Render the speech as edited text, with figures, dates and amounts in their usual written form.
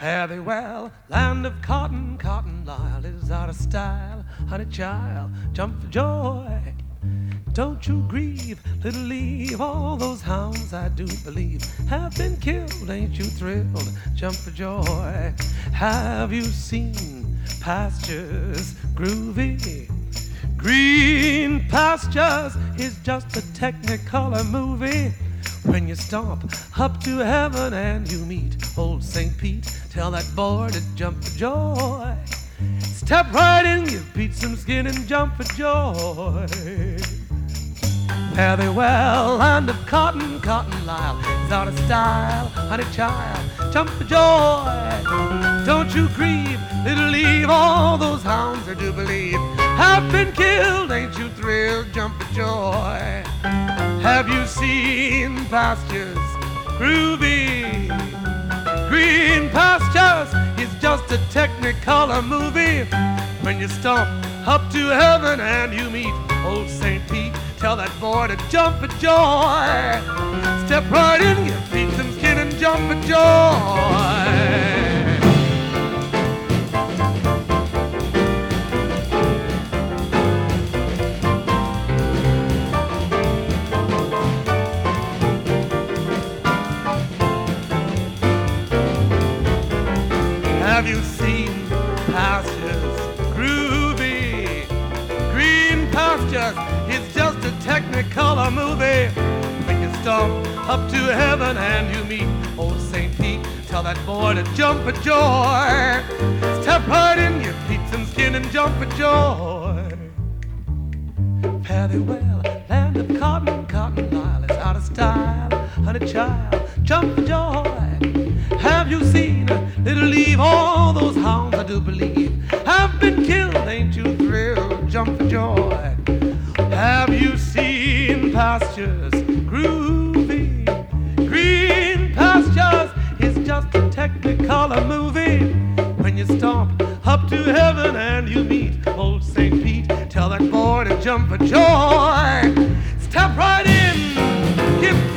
Fare thee well, land of cotton, Cotton Isle is out of style. Honey child, jump for joy. Don't you grieve, little leave. All those hounds I do believe have been killed. Ain't you thrilled? Jump for joy. Have you seen pastures groovy? Green pastures is just a technicolor movie. When you stomp up to heaven and you meet old St. Pete, tell that boy to jump for joy. Step right in, give Pete some skin and jump for joy. Fare thee well, land of cotton, Cotton Isle is out of style. Honey child, jump for joy. Don't you grieve, little leave. All those hounds I do believe have been killed. Ain't you thrilled? Jump for joy. Have you seen pastures groovy? Green pastures is just a technicolor movie. When you stomp up to heaven and you meet old St. Pete, tell that boy to jump for joy. Step right in, give Pete some skin and jump for joy. Have you seen pastures groovy? Green pastures is just a technicolor movie. When you stomp up to heaven and you meet old St. Pete, tell that boy to jump for joy. Step right in, give Pete some skin and jump for joy. Fare thee well, land of cotton, Cotton Isle is out of style. Honey child, jump for joy. Have you seen little leave? All those hounds I do believe have been killed. Ain't you thrilled? Jump for joy. Have you seen pastures groovy? Green pastures is just a technicolor movie. When you stomp up to heaven and you meet old St. Pete, tell that boy to jump for joy. Step right in, give